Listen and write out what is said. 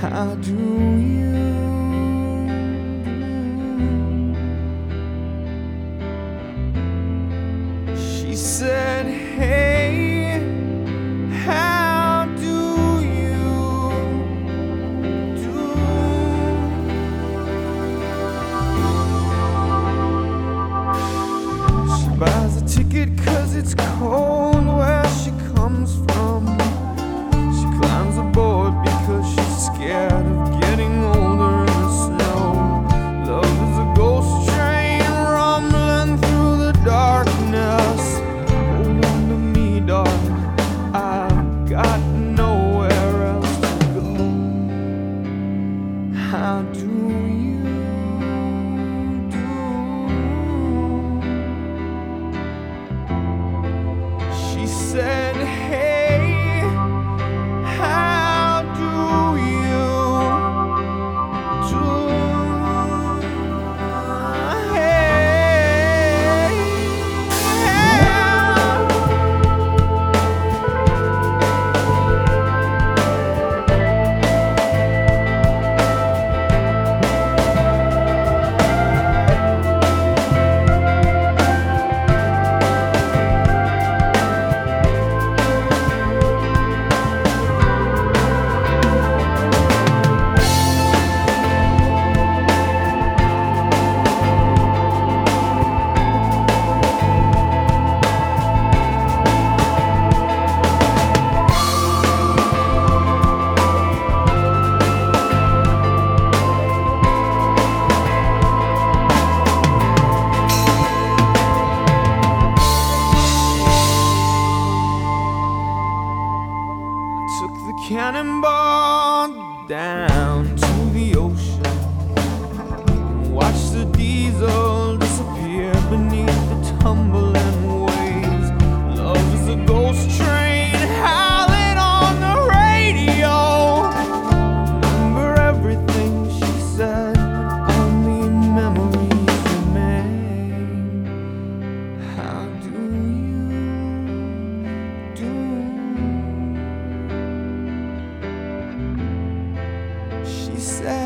How do you do? She said, hey, how do you do? She buys a ticket 'cause it's cold where she comes from. She climbs aboard because she's scared of getting older in the snow. Love is a ghost train rumbling through the darkness. Hold on to me, darling, I've got nowhere else to go. How do you do? She said, hey, how do you do? Hey, took the cannonball down to the ocean and watched the diesel disappear beneath the tumbling waves. Love is a ghost train howling on the radio. Remember everything she said, only memories remain. How do you do? She said,